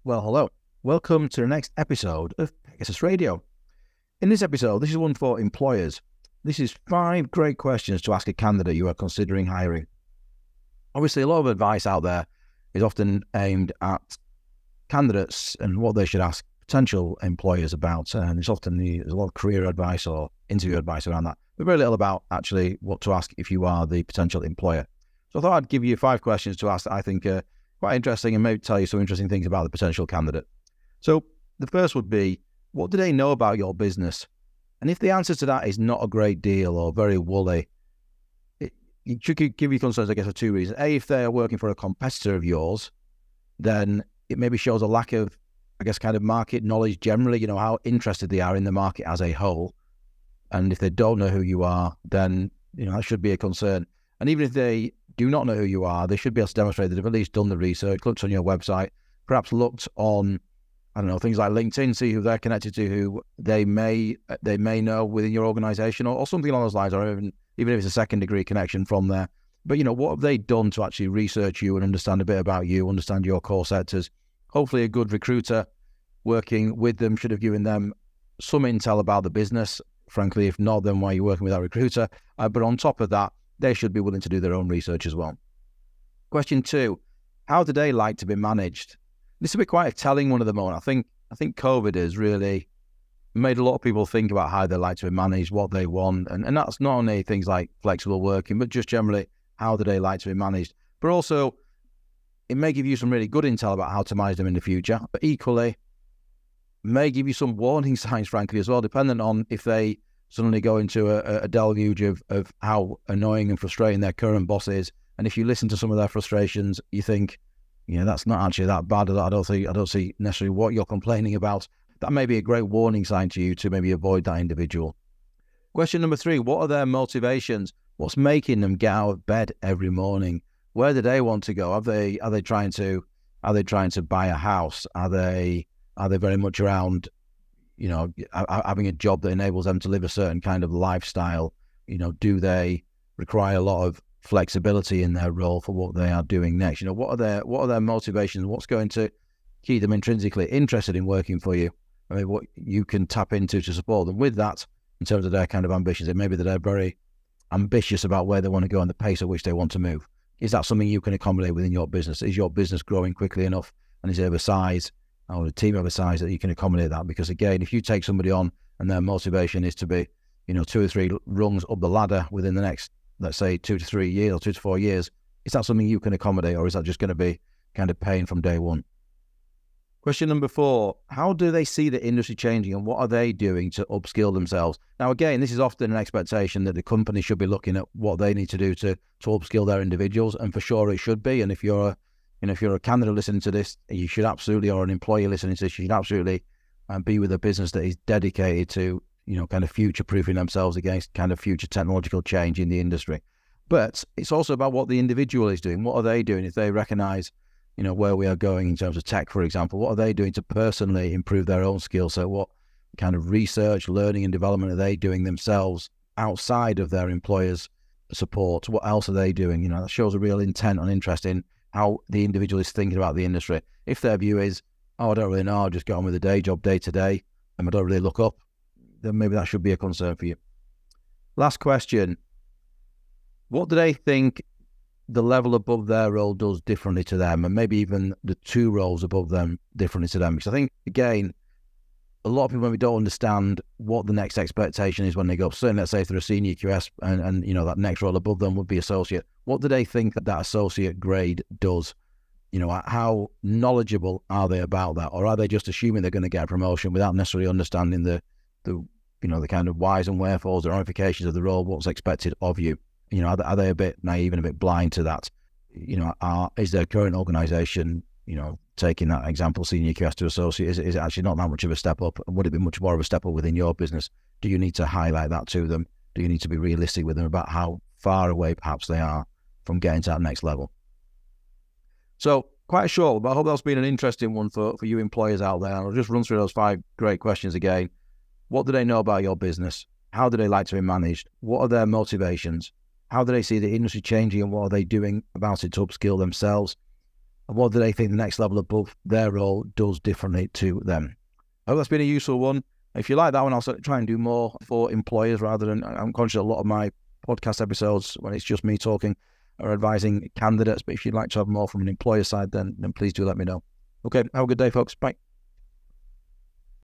Well, hello. Welcome to the next episode of Pegasus Radio. In this episode, this is one for employers. This is 5 great questions to ask a candidate you are considering hiring. Obviously, a lot of advice out there is often aimed at candidates and what they should ask potential employers about. And there's a lot of career advice or interview advice around that, but very little about actually what to ask if you are the potential employer. So I thought I'd give you 5 questions to ask that I think are quite interesting and maybe tell you some interesting things about the potential candidate. So the first would be, what do they know about your business? And if the answer to that is not a great deal or very woolly, it should give you concerns, I guess, for 2 reasons. A, if they are working for a competitor of yours, then it maybe shows a lack of, I guess, kind of market knowledge generally, how interested they are in the market as a whole. And if they don't know who you are, then, that should be a concern. And even if they do not know who you are, they should be able to demonstrate that they've at least done the research, looked on your website, perhaps looked on, things like LinkedIn, see who they're connected to, who they may know within your organization or something along those lines, or even if it's a second degree connection from there. But, what have they done to actually research you and understand a bit about you, understand your core sectors? Hopefully a good recruiter working with them should have given them some intel about the business. Frankly, if not, then why are you working with that recruiter? But on top of that, they should be willing to do their own research as well. Question 2, how do they like to be managed? This will be quite a telling one at the moment. I think COVID has really made a lot of people think about how they like to be managed, what they want. And that's not only things like flexible working, but just generally, how do they like to be managed? But also, it may give you some really good intel about how to manage them in the future, but equally, may give you some warning signs, frankly, as well, depending on if they suddenly go into a deluge of how annoying and frustrating their current boss is. And if you listen to some of their frustrations, you think, that's not actually that bad. I don't see necessarily what you're complaining about. That may be a great warning sign to you to maybe avoid that individual. Question number 3, what are their motivations? What's making them get out of bed every morning? Where do they want to go? Are they trying to buy a house? Are they very much around, having a job that enables them to live a certain kind of lifestyle? Do they require a lot of flexibility in their role for what they are doing next? What are their motivations? What's going to keep them intrinsically interested in working for you? I mean, what you can tap into to support them with that in terms of their kind of ambitions. It may be that they're very ambitious about where they want to go and the pace at which they want to move. Is that something you can accommodate within your business? Is your business growing quickly enough, and is it of a size or a team of a size that you can accommodate that? Because again, if you take somebody on and their motivation is to be, 2 or 3 rungs up the ladder within the next, let's say 2 to 3 years or 2 to 4 years, is that something you can accommodate, or is that just going to be kind of pain from day one? Question number 4, how do they see the industry changing and what are they doing to upskill themselves? Now, again, this is often an expectation that the company should be looking at what they need to do to upskill their individuals, and for sure it should be. And if you're a candidate listening to this, you should absolutely, or an employee listening to this, you should absolutely be with a business that is dedicated to, kind of future-proofing themselves against kind of future technological change in the industry. But it's also about what the individual is doing. What are they doing? If they recognize, where we are going in terms of tech, for example, what are they doing to personally improve their own skill set? What kind of research, learning and development are they doing themselves outside of their employer's support? What else are they doing? That shows a real intent and interest in how the individual is thinking about the industry. If their view is, I don't really know, I'll just get on with the day job day to day, and I don't really look up, then maybe that should be a concern for you. Last question. What do they think the level above their role does differently to them, and maybe even the 2 roles above them differently to them? Because I think, again, a lot of people maybe don't understand what the next expectation is when they go up. Certainly, let's say if they're a senior QS and that next role above them would be associate. What do they think that associate grade does? How knowledgeable are they about that? Or are they just assuming they're going to get a promotion without necessarily understanding the kind of whys and wherefores, the ramifications of the role, what's expected of you? Are they a bit naive and a bit blind to that? Is their current organization, taking that example, senior QS to associate, is it actually not that much of a step up? Would it be much more of a step up within your business? Do you need to highlight that to them? Do you need to be realistic with them about how far away perhaps they are from getting to that next level? So quite short, but I hope that's been an interesting one for you employers out there. I'll just run through those 5 great questions again. What do they know about your business? How do they like to be managed? What are their motivations? How do they see the industry changing, and what are they doing about it to upskill themselves? and what do they think the next level above their role does differently to them. I hope that's been a useful one. If you like that one, I'll try and do more for employers rather than, I'm conscious a lot of my podcast episodes, when it's just me talking, are advising candidates. But if you'd like to have more from an employer side, then please do let me know. Okay, have a good day, folks. Bye.